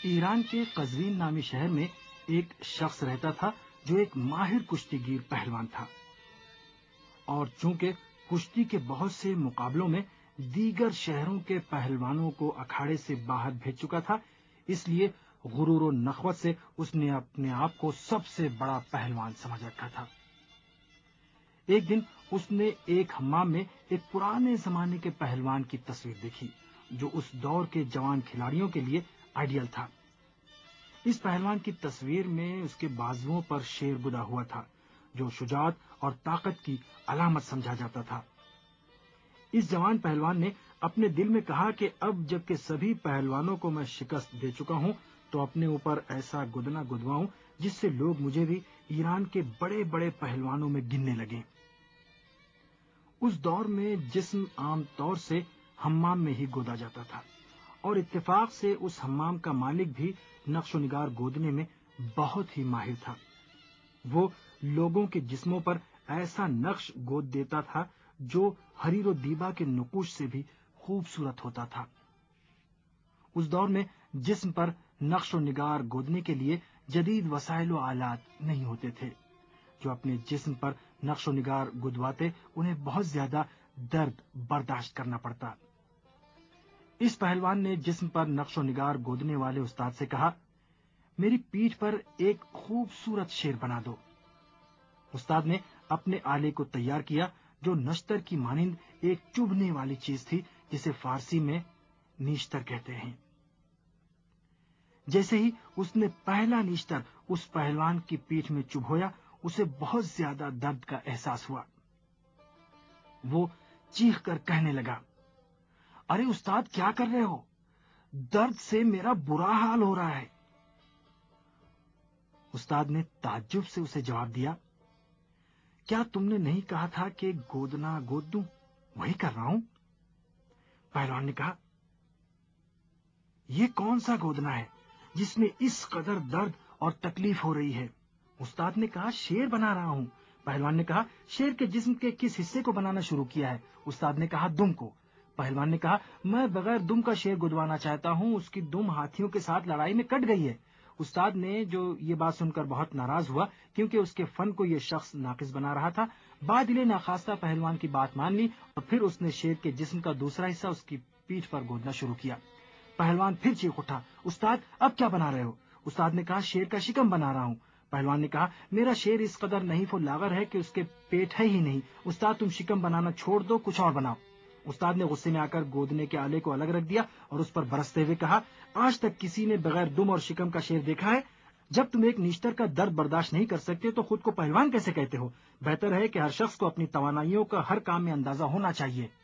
ایران کے قزوین نامی شہر میں ایک شخص رہتا تھا جو ایک ماہر کشتی گیر پہلوان تھا، اور چونکہ کشتی کے بہت سے مقابلوں میں دیگر شہروں کے پہلوانوں کو اکھاڑے سے باہر بھیج چکا تھا، اس لیے غرور و نخوت سے اس نے اپنے آپ کو سب سے بڑا پہلوان سمجھ رکھا تھا۔ ایک دن اس نے ایک حمام میں ایک پرانے زمانے کے پہلوان کی تصویر دیکھی جو اس دور کے جوان کھلاڑیوں کے لیے آئیڈیل تھا۔ اس پہلوان کی تصویر میں اس کے بازوؤں پر شیر گدا ہوا تھا جو شجاعت اور طاقت کی علامت سمجھا جاتا تھا۔ اس جوان پہلوان نے اپنے دل میں کہا کہ اب جب کہ سبھی پہلوانوں کو میں شکست دے چکا ہوں تو اپنے اوپر ایسا گدنا گدواؤں جس سے لوگ مجھے بھی ایران کے بڑے بڑے پہلوانوں میں گننے لگیں۔ اس دور میں جسم عام طور سے حمام میں ہی گودا جاتا تھا، اور اتفاق سے اس حمام کا مالک بھی نقش و نگار گودنے میں بہت ہی ماہر تھا۔ وہ لوگوں کے جسموں پر ایسا نقش گود دیتا تھا جو حریر و دیبا کے نقوش سے بھی خوبصورت ہوتا تھا۔ اس دور میں جسم پر نقش و نگار گودنے کے لیے جدید وسائل و آلات نہیں ہوتے تھے۔ جو اپنے جسم پر نقش و نگار گدواتے انہیں بہت زیادہ درد برداشت کرنا پڑتا۔ اس پہلوان نے جسم پر نقش و نگار گودنے والے استاد سے کہا، میری پیٹھ پر ایک خوبصورت شیر بنا دو۔ استاد نے اپنے آلے کو تیار کیا جو نشتر کی مانند ایک چبھنے والی چیز تھی جسے فارسی میں نیشتر کہتے ہیں۔ جیسے ہی اس نے پہلا نیشتر اس پہلوان کی پیٹھ میں چبھویا، اسے بہت زیادہ درد کا احساس ہوا۔ وہ چیخ کر کہنے لگا، ارے استاد کیا کر رہے ہو؟ درد سے میرا برا حال ہو رہا ہے۔ استاد نے تعجب سے اسے جواب دیا، کیا تم نے نہیں کہا تھا کہ گودنا گود دوں؟ وہی کر رہا ہوں۔ پہلوان نے کہا، یہ کون سا گودنا ہے جس میں اس قدر درد اور تکلیف ہو رہی ہے؟ استاد نے کہا، شیر بنا رہا ہوں۔ پہلوان نے کہا، شیر کے جسم کے کس حصے کو بنانا شروع کیا ہے؟ استاد نے کہا، دم کو۔ پہلوان نے کہا، میں بغیر دم کا شیر گدوانا چاہتا ہوں، اس کی دم ہاتھیوں کے ساتھ لڑائی میں کٹ گئی ہے۔ استاد نے جو یہ بات سن کر بہت ناراض ہوا کیونکہ اس کے فن کو یہ شخص ناقص بنا رہا تھا، بادل ناخواستہ پہلوان کی بات مان لی اور پھر اس نے شیر کے جسم کا دوسرا حصہ اس کی پیٹھ پر گودنا شروع کیا۔ پہلوان پھر چیخ اٹھا، استاد اب کیا بنا رہے ہو؟ استاد نے کہا، شیر کا شکم بنا رہا ہوں۔ پہلوان نے کہا، میرا شیر اس قدر نحیف و لاغر ہے کہ اس کے پیٹ ہے ہی نہیں۔ استاد تم شکم بنانا چھوڑ دو، کچھ اور بناؤ۔ استاد نے غصے میں آ کر گودنے کے آلے کو الگ رکھ دیا اور اس پر برستے ہوئے کہا، آج تک کسی نے بغیر دم اور شکم کا شیر دیکھا ہے؟ جب تم ایک نیشتر کا درد برداشت نہیں کر سکتے تو خود کو پہلوان کیسے کہتے ہو؟ بہتر ہے کہ ہر شخص کو اپنی توانائیوں کا ہر کام میں اندازہ ہونا چاہیے۔